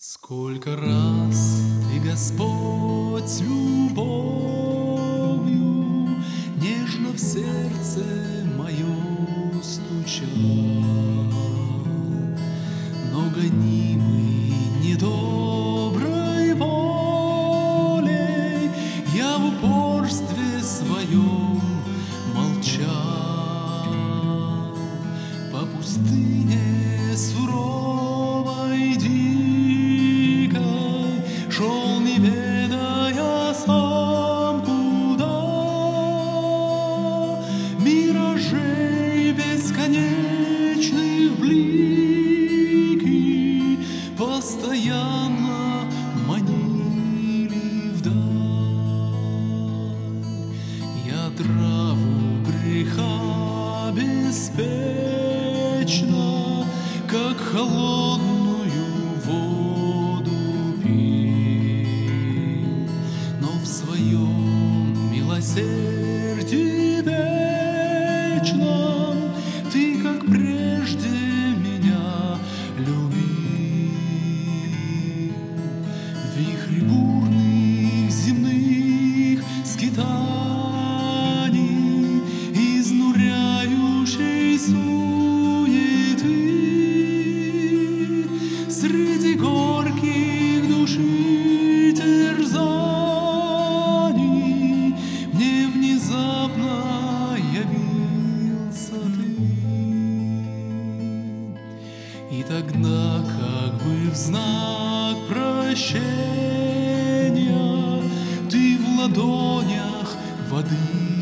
Сколько раз Ты, Господь, с любовью нежно в сердце мое стучал, но гонимый недоброй волей я в упорстве своем молчал. По пустыне суровой дикой шел, не ведая сам куда, миражей бесконечных блики постоянно манили вдаль. Я траву греха беспечно, как холодную воду пил, но в своем милосердии вечном Ты, как прежде, меня любил. Вихри бурных земных скитаний, изнуряющей суеты, среди горьких души терзаний мне внезапно явился Ты. И тогда, как бы в знак прощения, Ты в ладонях воды